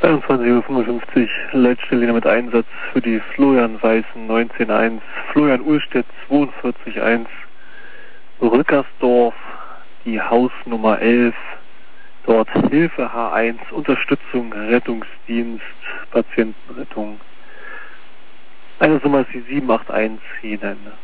21:55 Uhr, Leitstelle mit Einsatz für die Florian Weißen 19.1, Florian Uhlstedt 42.1, Rückersdorf, die Hausnummer 11, dort Hilfe H1, Unterstützung, Rettungsdienst, Patientenrettung. Eine Nummer ist die 781 hinein.